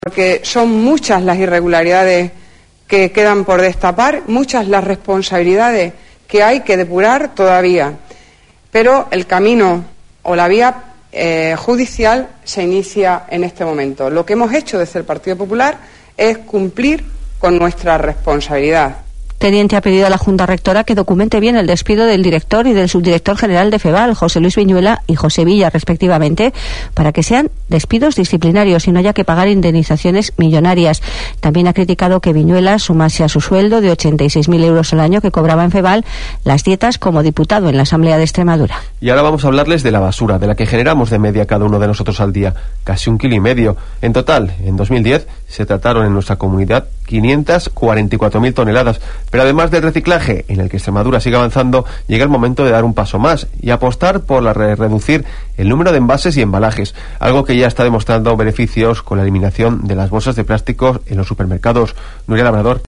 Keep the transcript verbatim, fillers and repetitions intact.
porque son muchas las irregularidades que quedan por destapar, muchas las responsabilidades que hay que depurar todavía. Pero el camino o la vía eh, judicial se inicia en este momento. Lo que hemos hecho desde el Partido Popular es cumplir con nuestra responsabilidad. Teniente ha pedido a la Junta Rectora que documente bien el despido del director y del subdirector general de FEVAL, José Luis Viñuela y José Villa, respectivamente, para que sean despidos disciplinarios y no haya que pagar indemnizaciones millonarias. También ha criticado que Viñuela sumase a su sueldo de ochenta y seis mil euros al año que cobraba en FEVAL las dietas como diputado en la Asamblea de Extremadura. Y ahora vamos a hablarles de la basura, de la que generamos de media cada uno de nosotros al día, casi un kilo y medio. En total, en dos mil diez se trataron en nuestra comunidad quinientas cuarenta y cuatro mil toneladas. Pero además del reciclaje, en el que Extremadura sigue avanzando, llega el momento de dar un paso más y apostar por la re reducir el número de envases y embalajes, algo que ya está demostrando beneficios con la eliminación de las bolsas de plásticos en los supermercados. Nuria Labrador.